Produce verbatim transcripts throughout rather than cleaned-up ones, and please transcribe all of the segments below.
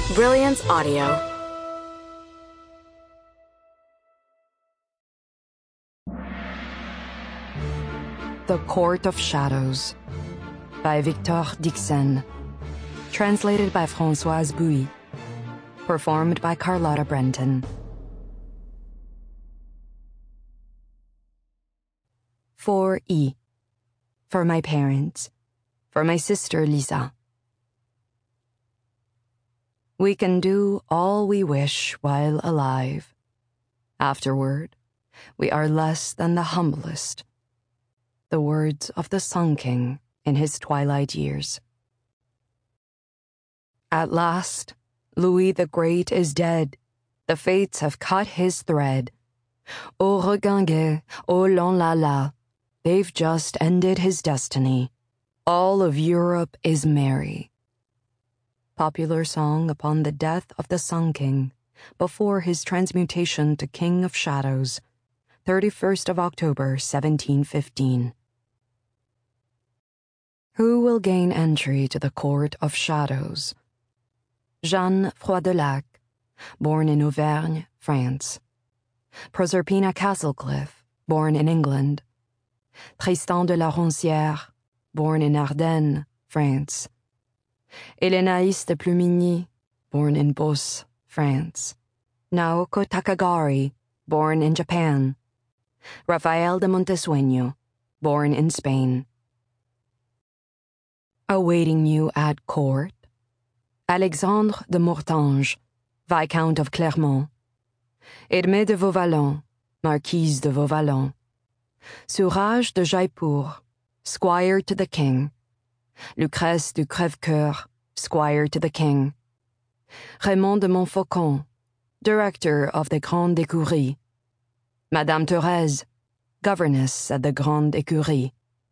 Brilliance Audio. The Court of Shadows by Victor Dixen. Translated by Françoise Bouy. Performed by Carlotta Brenton. four E. For my parents. For my sister Lisa. We can do all we wish while alive. Afterward, we are less than the humblest. The words of the Sun King in his twilight years. At last, Louis the Great is dead. The fates have cut his thread. Oh, Reganguet, oh, Lon La La, they've just ended his destiny. All of Europe is merry. Popular song upon the death of the Sun King, before his transmutation to King of Shadows, thirty-first of October, seventeen fifteen. Who will gain entry to the Court of Shadows? Jeanne Froidelac, born in Auvergne, France. Proserpina Castlecliff, born in England. Tristan de la Roncière, born in Ardennes, France. Hélénaïs de Plumigny, born in Beauce, France. Naoko Takagari, born in Japan. Rafael de Montesueño, born in Spain. Awaiting you at court, Alexandre de Mortange, Viscount of Clermont. Hermé de Vauvalon, Marquise de Vauvalon. Suraj de Jaipur, Squire to the King. Lucrèce du Crèvecoeur, Squire to the King. Raymond de Montfaucon, Director of the Grande Écurie. Madame Thérèse, Governess at the Grande Écurie.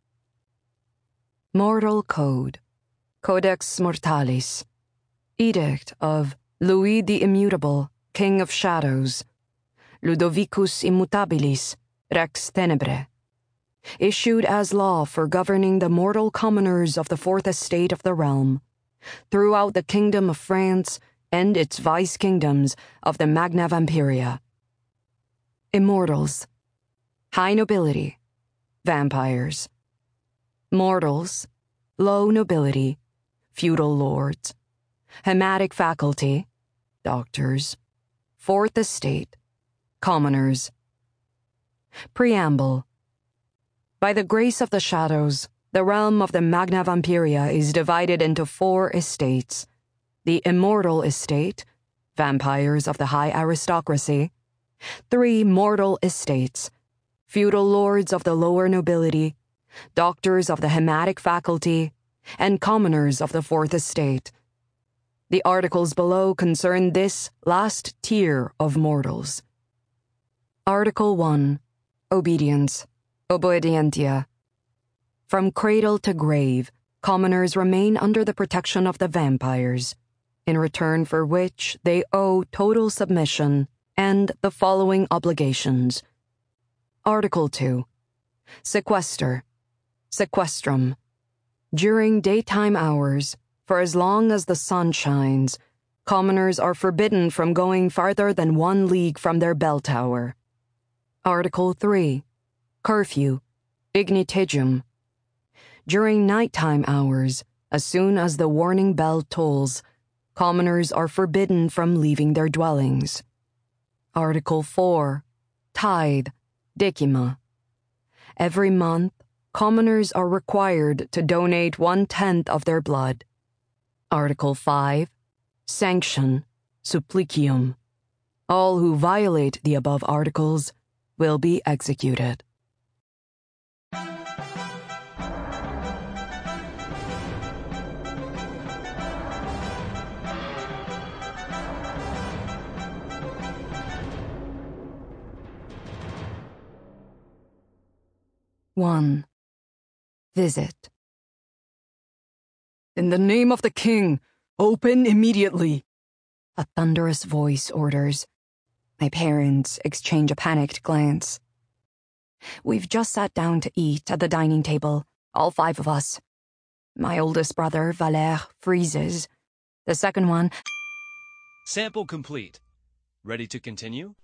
Mortal Code, Codex Mortalis, Edict of Louis the Immutable, King of Shadows, Ludovicus Immutabilis, Rex Tenebrae, issued as law for governing the mortal commoners of the Fourth Estate of the realm, throughout the Kingdom of France and its vice-kingdoms of the Magna Vampiria. Immortals, high nobility, vampires. Mortals, low nobility, feudal lords. Hematic faculty, doctors. Fourth Estate, commoners. Preamble. By the grace of the shadows, the realm of the Magna Vampiria is divided into four estates. The immortal estate, vampires of the high aristocracy. Three mortal estates, feudal lords of the lower nobility, doctors of the hematic faculty, and commoners of the fourth estate. The articles below concern this last tier of mortals. Article one. Obedience. Obedientia. From cradle to grave, commoners remain under the protection of the vampires, in return for which they owe total submission and the following obligations. Article two. Sequester. Sequestrum. During daytime hours, for as long as the sun shines, commoners are forbidden from going farther than one league from their bell tower. Article three. Curfew. Ignitigium. During nighttime hours, as soon as the warning bell tolls, commoners are forbidden from leaving their dwellings. Article four. Tithe. Decima. Every month, commoners are required to donate one-tenth of their blood. Article five. Sanction. Supplicium. All who violate the above articles will be executed. one. Visit. In the name of the king, open immediately. A thunderous voice orders. My parents exchange a panicked glance. We've just sat down to eat at the dining table, all five of us. My oldest brother, Valère, freezes. The second one... Sample complete. Ready to continue?